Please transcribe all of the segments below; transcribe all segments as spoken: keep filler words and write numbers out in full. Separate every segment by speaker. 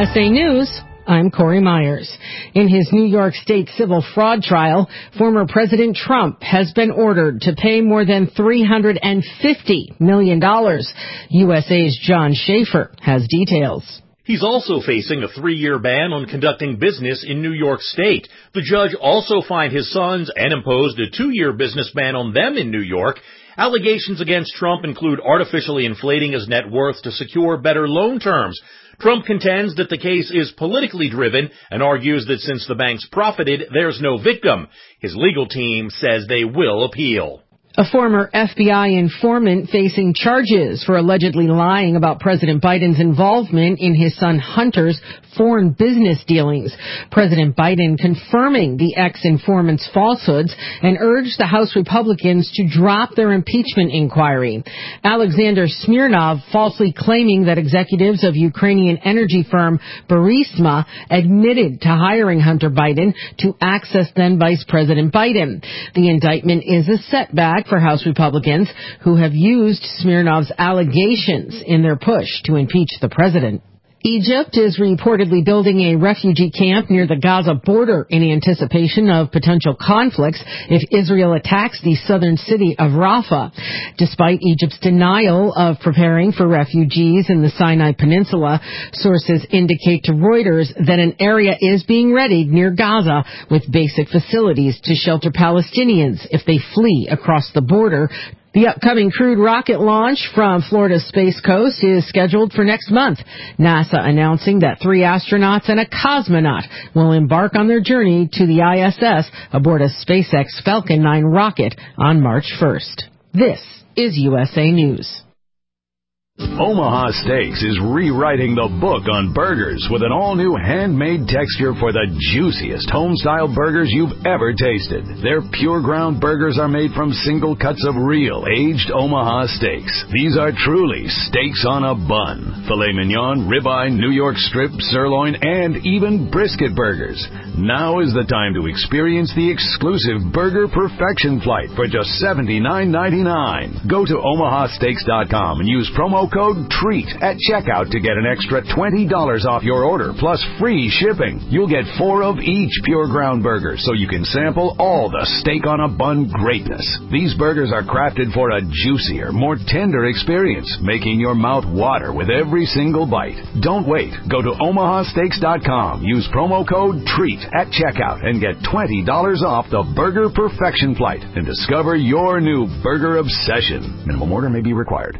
Speaker 1: S A News, I'm Corey Myers. In his New York State civil fraud trial, former President Trump has been ordered to pay more than three hundred fifty million dollars. U S A's John Schaefer has details.
Speaker 2: He's also facing a three-year ban on conducting business in New York State. The judge also fined his sons and imposed a two-year business ban on them in New York. Allegations against Trump include artificially inflating his net worth to secure better loan terms. Trump contends that the case is politically driven and argues that since the banks profited, there's no victim. His legal team says they will appeal.
Speaker 1: A former F B I informant facing charges for allegedly lying about President Biden's involvement in his son Hunter's foreign business dealings. President Biden confirming the ex-informant's falsehoods and urged the House Republicans to drop their impeachment inquiry. Alexander Smirnov falsely claiming that executives of Ukrainian energy firm Burisma admitted to hiring Hunter Biden to access then Vice President Biden. The indictment is a setback for House Republicans who have used Smirnov's allegations in their push to impeach the president. Egypt is reportedly building a refugee camp near the Gaza border in anticipation of potential conflicts if Israel attacks the southern city of Rafah. Despite Egypt's denial of preparing for refugees in the Sinai Peninsula, sources indicate to Reuters that an area is being readied near Gaza with basic facilities to shelter Palestinians if they flee across the border. The upcoming crewed rocket launch from Florida's Space Coast is scheduled for next month. NASA announcing that three astronauts and a cosmonaut will embark on their journey to the I S S aboard a SpaceX Falcon nine rocket on March first. This is U S A News.
Speaker 3: Omaha Steaks is rewriting the book on burgers with an all-new handmade texture for the juiciest home-style burgers you've ever tasted. Their pure ground burgers are made from single cuts of real, aged Omaha steaks. These are truly steaks on a bun. Filet mignon, ribeye, New York strip, sirloin, and even brisket burgers. Now is the time to experience the exclusive Burger Perfection Flight for just seventy-nine ninety-nine. Go to omaha steaks dot com and use promo code TREAT at checkout to get an extra twenty dollars off your order plus free shipping. You'll get four of each pure ground burger so you can sample all the steak on a bun greatness. These burgers are crafted for a juicier, more tender experience, making your mouth water with every single bite. Don't wait. Go to omaha steaks dot com. Use promo code TREAT at checkout and get twenty dollars off the Burger Perfection Flight and discover your new burger obsession. Minimum order may be required.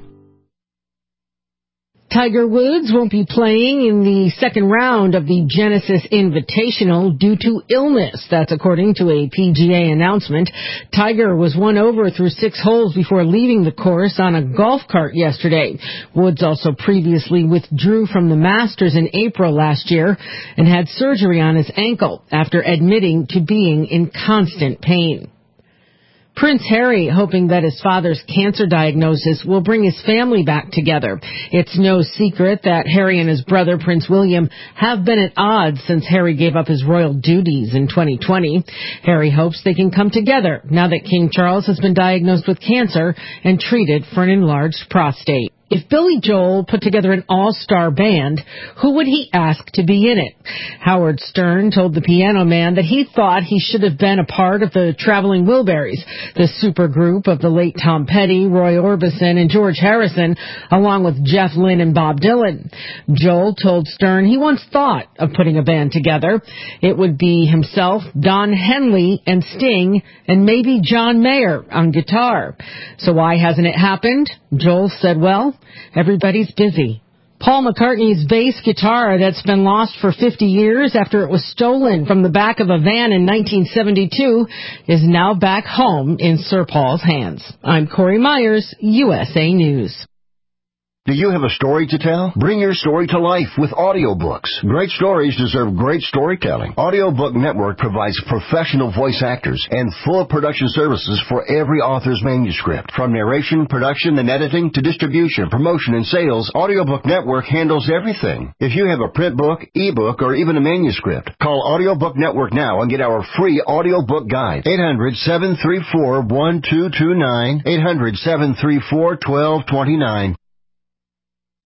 Speaker 1: Tiger Woods won't be playing in the second round of the Genesis Invitational due to illness. That's according to a P G A announcement. Tiger was one over through six holes before leaving the course on a golf cart yesterday. Woods also previously withdrew from the Masters in April last year and had surgery on his ankle after admitting to being in constant pain. Prince Harry hoping that his father's cancer diagnosis will bring his family back together. It's no secret that Harry and his brother, Prince William, have been at odds since Harry gave up his royal duties in twenty twenty. Harry hopes they can come together now that King Charles has been diagnosed with cancer and treated for an enlarged prostate. If Billy Joel put together an all-star band, who would he ask to be in it? Howard Stern told the Piano Man that he thought he should have been a part of the Traveling Wilburys, the supergroup of the late Tom Petty, Roy Orbison, and George Harrison, along with Jeff Lynne and Bob Dylan. Joel told Stern he once thought of putting a band together. It would be himself, Don Henley, and Sting, and maybe John Mayer on guitar. So why hasn't it happened? Joel said, well, everybody's busy. Paul McCartney's bass guitar that's been lost for fifty years after it was stolen from the back of a van in nineteen seventy-two is now back home in Sir Paul's hands. I'm Corey Myers, U S A News.
Speaker 4: Do you have a story to tell? Bring your story to life with audiobooks. Great stories deserve great storytelling. Audiobook Network provides professional voice actors and full production services for every author's manuscript. From narration, production, and editing to distribution, promotion, and sales, Audiobook Network handles everything. If you have a print book, ebook, or even a manuscript, call Audiobook Network now and get our free audiobook guide. eight hundred, seven three four, one two two nine, eight hundred, seven three four, one two two nine.